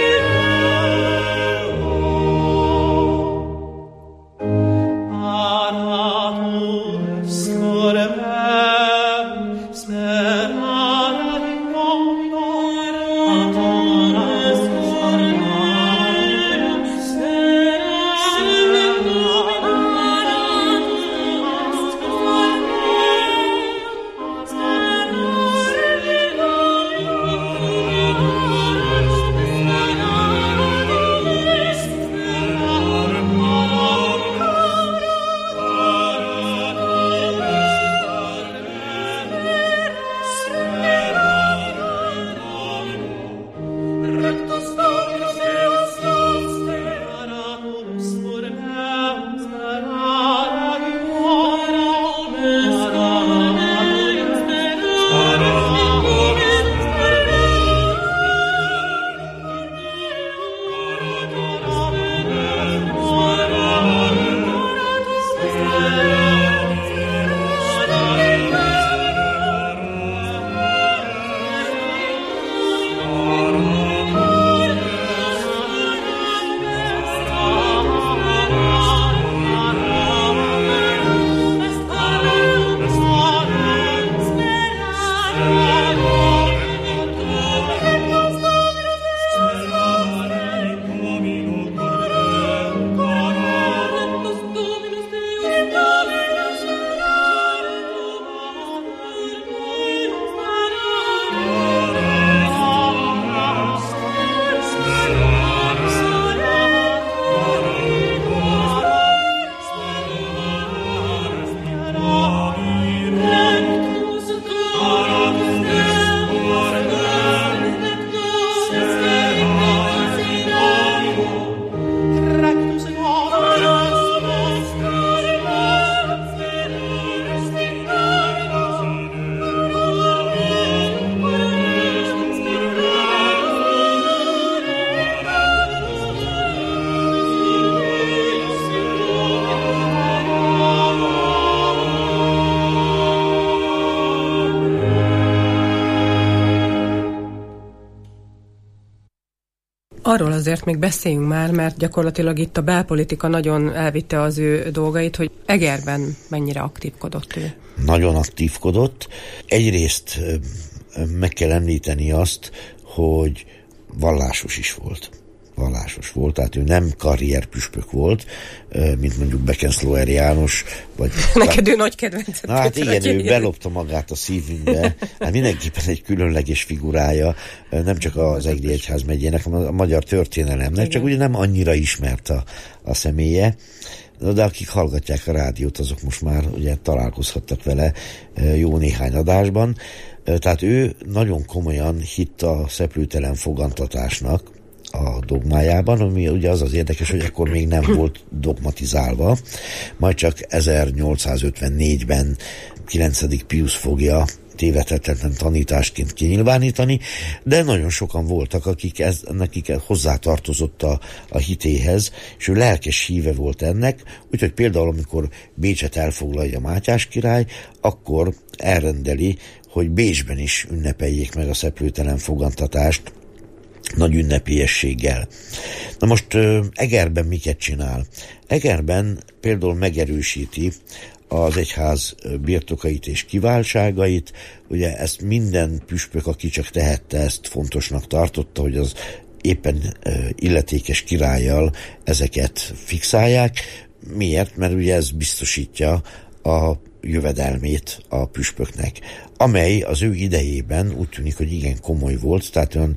Arról azért még beszéljünk már, mert gyakorlatilag itt a belpolitika nagyon elvitte az ő dolgait, hogy Egerben mennyire aktívkodott ő. Nagyon aktívkodott. Egyrészt meg kell említeni azt, hogy vallásos is volt. Vallásos volt, tehát ő nem karrierpüspök volt, mint mondjuk Beckenslauer János. Vagy Neked ő nagy kedvencet. Na hát igen, ő belopta magát a szívünkbe. Hát mindenképpen egy különleges figurája, nem csak az Egri Egyházmegyének, hanem a magyar történelemnek, igen. Csak ugye nem annyira ismert a, a személye. De akik hallgatják a rádiót, azok most már ugye találkozhattak vele jó néhány adásban. Tehát ő nagyon komolyan hitt a szeplőtelen fogantatásnak a dogmájában, ami ugye az az érdekes, hogy akkor még nem volt dogmatizálva, majd csak ezernyolcszázötvennégyben kilencedik Piusz fogja tévedhetetlen tanításként kinyilvánítani, de nagyon sokan voltak, akik ez, nekik hozzátartozott a, a hitéhez, és ő lelkes híve volt ennek, úgyhogy például amikor Bécset elfoglalja Mátyás király, akkor elrendeli, hogy Bécsben is ünnepeljék meg a szeplőtelen fogantatást nagy ünnepélyességgel. Na most Egerben miket csinál? Egerben például megerősíti az egyház birtokait és kiváltságait, ugye ezt minden püspök, aki csak tehette, ezt fontosnak tartotta, hogy az éppen illetékes királlyal ezeket fixálják. Miért? Mert ugye ez biztosítja a jövedelmét a püspöknek, amely az ő idejében úgy tűnik, hogy igen komoly volt, tehát olyan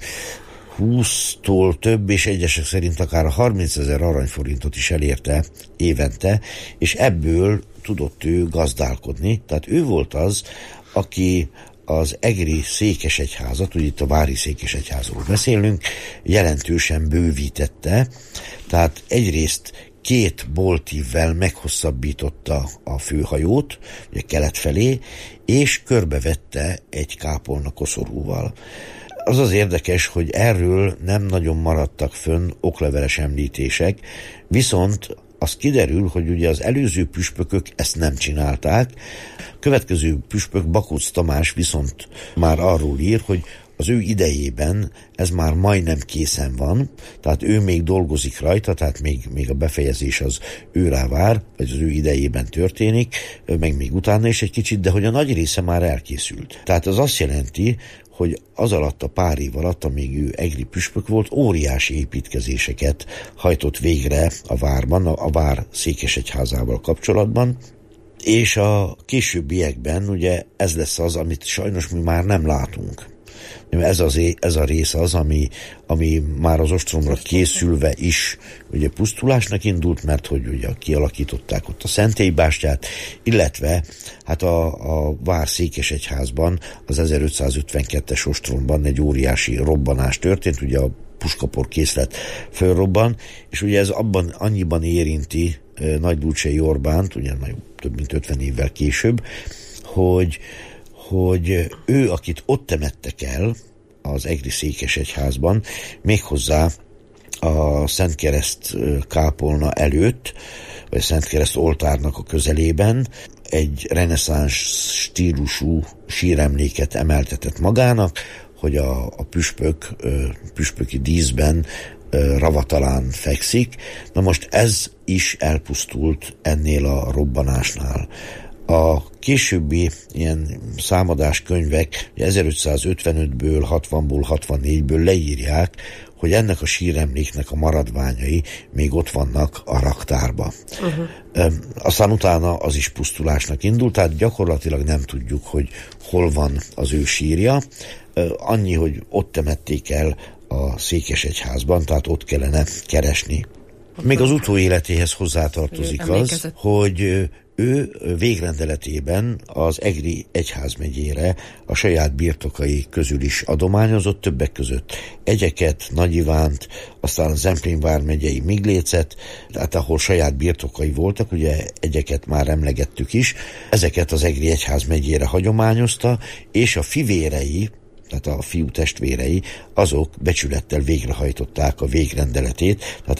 húsztól több, és egyesek szerint akár a harmincezer aranyforintot is elérte évente, és ebből tudott ő gazdálkodni. Tehát ő volt az, aki az egri székesegyházat, ugye itt a vári székesegyházról beszélünk, jelentősen bővítette. Tehát egyrészt két boltívvel meghosszabbította a főhajót, ugye kelet felé, és körbevette egy kápolna koszorúval. Az az érdekes, hogy erről nem nagyon maradtak fönn okleveles említések, viszont az kiderül, hogy ugye az előző püspökök ezt nem csinálták. Következő püspök, Bakóc Tamás viszont már arról ír, hogy az ő idejében ez már majdnem készen van, tehát ő még dolgozik rajta, tehát még, még a befejezés az őrá vár, vagy az ő idejében történik, meg még utána is egy kicsit, de hogy a nagy része már elkészült. Tehát az azt jelenti, hogy az alatt a pár év alatt, amíg ő egri püspök volt, óriási építkezéseket hajtott végre a várban, a, a vár székesegyházával kapcsolatban, és a későbbiekben ugye ez lesz az, amit sajnos mi már nem látunk. Ez, az, ez a rész az, ami, ami már az ostromra készülve is ugye pusztulásnak indult, mert hogy ugye kialakították ott a szentélybástyát, illetve hát a, a vár székesegyházban az ezerötszázötvenkettes ostromban egy óriási robbanás történt, ugye a puskapor készlet fölrobban, és ugye ez abban annyiban érinti eh, Nagylúcsei Orbánt, ugye több mint ötven évvel később, hogy hogy ő, akit ott temettek el az egri székesegyházban, méghozzá a Szentkereszt kápolna előtt, vagy a Szentkereszt oltárnak a közelében egy reneszánsz stílusú síremléket emeltetett magának, hogy a, a püspök püspöki díszben ravatalán fekszik. Na most ez is elpusztult ennél a robbanásnál. A későbbi ilyen számadás könyvek ezerötszázötvenötből, hatvanból, hatvannégyből leírják, hogy ennek a síremléknek a maradványai még ott vannak a raktárba. Uh-huh. Aztán utána az is pusztulásnak indult, tehát gyakorlatilag nem tudjuk, hogy hol van az ő sírja. Annyi, hogy ott temették el a székesegyházban, tehát ott kellene keresni. Még az utóéletéhez hozzátartozik az, hogy ő végrendeletében az egri egyházmegyére a saját birtokai közül is adományozott, többek között egyeket, Nagyivánt, aztán a Zemplén vármegyei Miglécet, tehát ahol saját birtokai voltak, ugye egyeket már emlegettük is, ezeket az egri egyházmegyére hagyományozta, és a fivérei, tehát a fiú testvérei, azok becsülettel végrehajtották a végrendeletét, tehát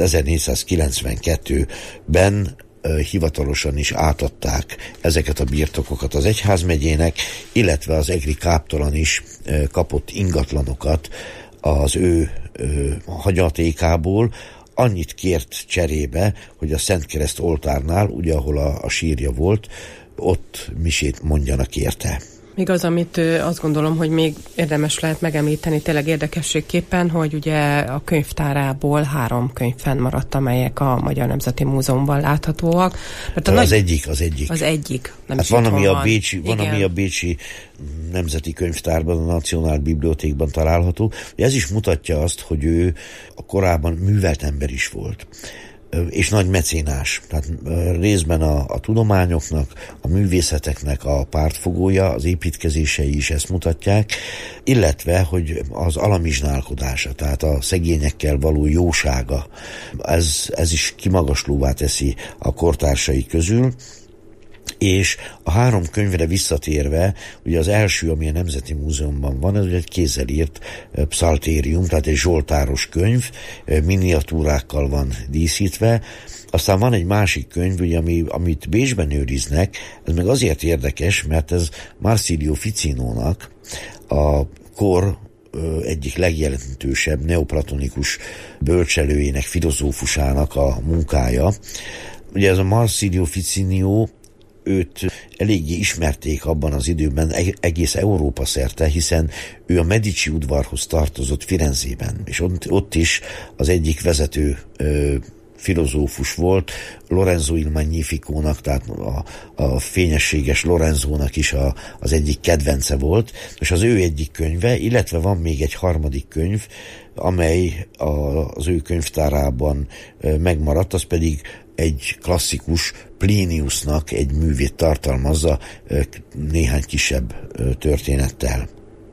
ezernégyszázkilencvenkettőben hivatalosan is átadták ezeket a birtokokat az egyházmegyének, illetve az egri káptalan is kapott ingatlanokat az ő ö, hagyatékából annyit kért cserébe, hogy a Szentkereszt oltárnál, ugye ahol a, a sírja volt, ott misét mondjanak érte. Még az, amit azt gondolom, hogy még érdemes lehet megemlíteni tényleg érdekességképpen, hogy ugye a könyvtárából három könyv fennmaradt, amelyek a Magyar Nemzeti Múzeumban láthatóak. Mert a az nagy... egyik, az egyik. Az egyik. Nem hát is van, ami a van. Bécsi, van, ami a Bécsi Nemzeti Könyvtárban, a Nacionálbibliotékban található. Ez is mutatja azt, hogy ő korábban művelt ember is volt, és nagy mecénás. Tehát részben a, a tudományoknak, a művészeteknek a pártfogója, az építkezései is ezt mutatják, illetve, hogy az alamizsnálkodása, tehát a szegényekkel való jósága, ez, ez is kimagaslóvá teszi a kortársai közül. És a három könyvre visszatérve, ugye az első, ami a Nemzeti Múzeumban van, ez ugye egy kézzel írt pszaltérium, tehát egy zsoltáros könyv, miniatúrákkal van díszítve. Aztán van egy másik könyv, ugye, ami, amit Bécsben őriznek, ez meg azért érdekes, mert ez Marsilio Ficinónak a kor egyik legjelentősebb neoplatonikus bölcselőjének, filozófusának a munkája. Ugye ez a Marsilio Ficinio, őt eléggé ismerték abban az időben egész Európa szerte, hiszen ő a Medici udvarhoz tartozott Firenzében, és ott, ott is az egyik vezető ö, filozófus volt, Lorenzo il Magnificónak, tehát a, a fényességes Lorenzónak is a, az egyik kedvence volt, és az ő egyik könyve, illetve van még egy harmadik könyv, amely a, az ő könyvtárában ö, megmaradt, az pedig egy klasszikus Pliniusnak egy művét tartalmazza néhány kisebb történettel.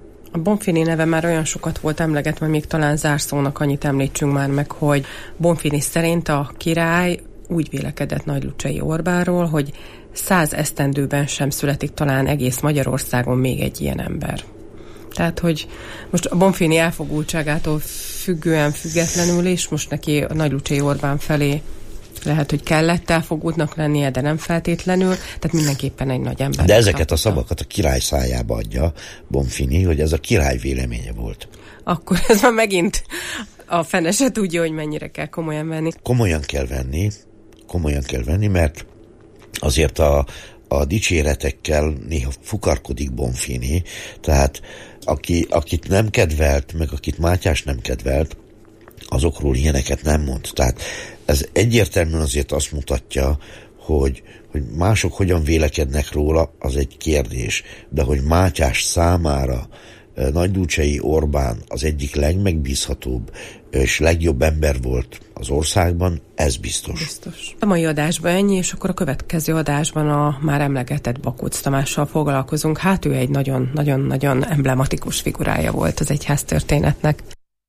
A Bonfini neve már olyan sokat volt emlegetve, még talán zárszónak annyit említsünk már meg, hogy Bonfini szerint a király úgy vélekedett Nagylucsai Orbánról, hogy száz esztendőben sem születik talán egész Magyarországon még egy ilyen ember. Tehát, hogy most a Bonfini elfogultságától függően, függetlenül is, most neki a Nagylucsai Orbán felé lehet, hogy kellett elfogultnak lennie, de nem feltétlenül, tehát mindenképpen egy nagy ember. De ezeket a szavakat a király szájába adja Bonfini, hogy ez a király véleménye volt. Akkor ez már megint a fene se tudja, hogy mennyire kell komolyan venni. Komolyan kell venni, komolyan kell venni, mert azért a, a dicséretekkel néha fukarkodik Bonfini, tehát aki, akit nem kedvelt, meg akit Mátyás nem kedvelt, azokról ilyeneket nem mond. Tehát ez egyértelműen azért azt mutatja, hogy, hogy mások hogyan vélekednek róla, az egy kérdés. De hogy Mátyás számára Nagylucsai Orbán az egyik legmegbízhatóbb és legjobb ember volt az országban, ez biztos. Biztos. A mai adásban ennyi, és akkor a következő adásban a már emlegetett Bakócz Tamással foglalkozunk. Hát ő egy nagyon-nagyon-nagyon emblematikus figurája volt az egyháztörténetnek.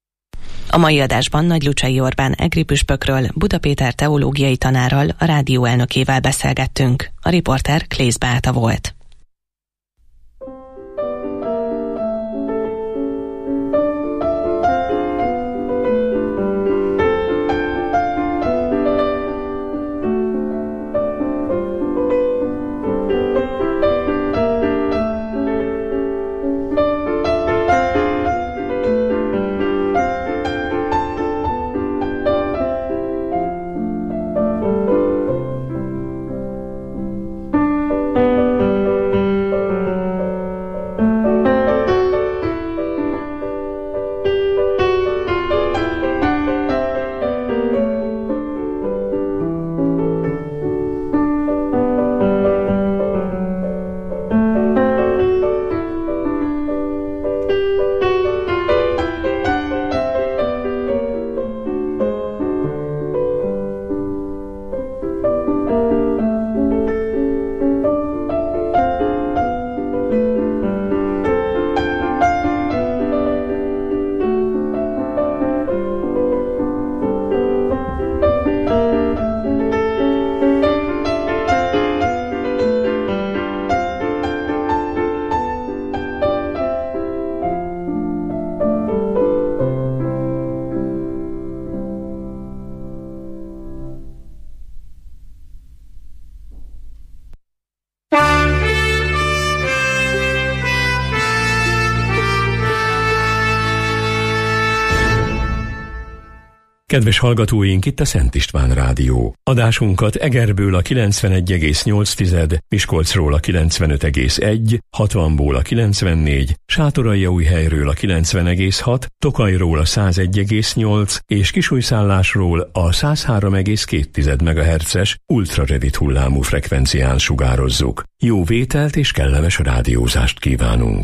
A mai adásban Nagylucsai Orbán egri püspökről, Buda Péter teológiai tanárral, a rádió elnökével beszélgettünk. A riporter Klész Beáta volt. Kedves hallgatóink, itt a Szent István Rádió. Adásunkat Egerből a kilencvenegy egész nyolc, Miskolcról a kilencvenöt egész egy, hatvanból a kilencvennégy, Sátoraljaújhelyről a kilencven egész hat, Tokajról a százegy egész nyolc és Kisújszállásról a száz három egész két megahertzes ultrarövid hullámú frekvencián sugározzuk. Jó vételt és kellemes rádiózást kívánunk!